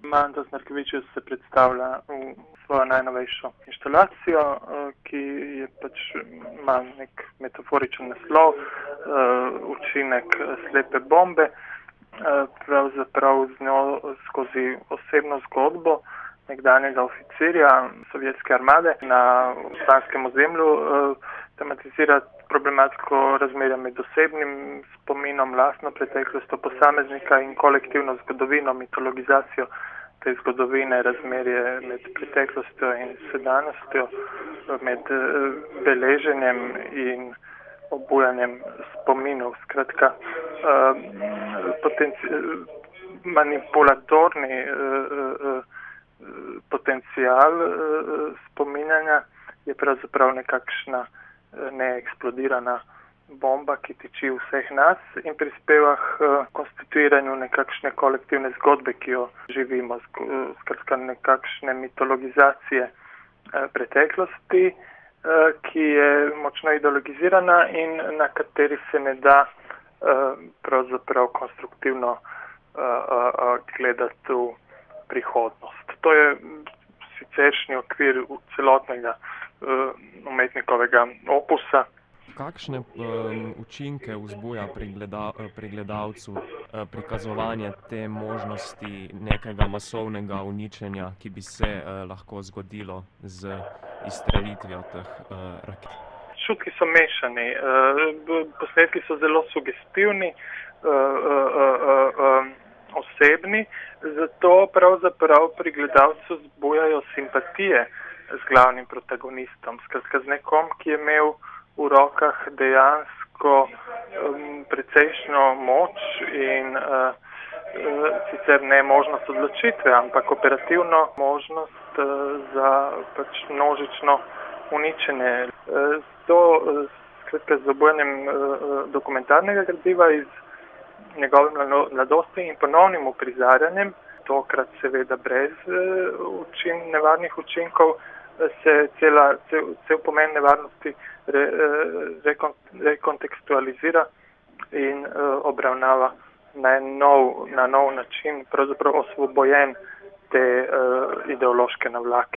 Mantas Narkevičius se predstavlja v svojo najnovejšo inštalacijo, ki je ima nek metaforičen naslov, učinek slepe bombe. Pravzaprav z njo skozi osebno zgodbo nekdanjega oficirja sovjetske armade na osmanskem ozemlju tematizira problematiko razmerja med osebnim spominom, lastno preteklostjo posameznika in kolektivno zgodovino, mitologizacijo te zgodovine, razmerje med preteklostjo in sedanjostjo, med beleženjem in obujanjem spominov. Skratka, manipulatorni potencial spominjanja je pravzaprav nekakšna neeksplodirana bomba, ki tiči v vseh nas in prispeva k konstituiranju nekakšne kolektivne zgodbe, ki jo živimo, skratka nekakšne mitologizacije preteklosti, ki je močno ideologizirana in na kateri se ne da pravzaprav konstruktivno gledati v prihodnost. To je siceršnji okvir celotnega umetnikovega opusa. Kakšne učinke vzbuja pri gledalcu prikazovanje te možnosti nekega masovnega uničenja, ki bi se lahko zgodilo z izstrelitvijo teh raket? Čutki so mešani, posnetki so zelo sugestivni, osebni, zato pravzaprav pri gledalcu zbujajo simpatije z glavnim protagonistom, skratka z nekom, ki je imel v rokah dejansko precejšnjo moč in sicer ne možnost odločitve, ampak operativno možnost za množično uničenje. Z obujanjem dokumentarnega gradiva iz njegove mladosti in ponovnim uprizarjanjem, tokrat seveda brez nevarnih učinkov, se cel pomen nevarnosti rekontekstualizira in obravnava na nov način, pravzaprav osvobojen te ideološke navlake.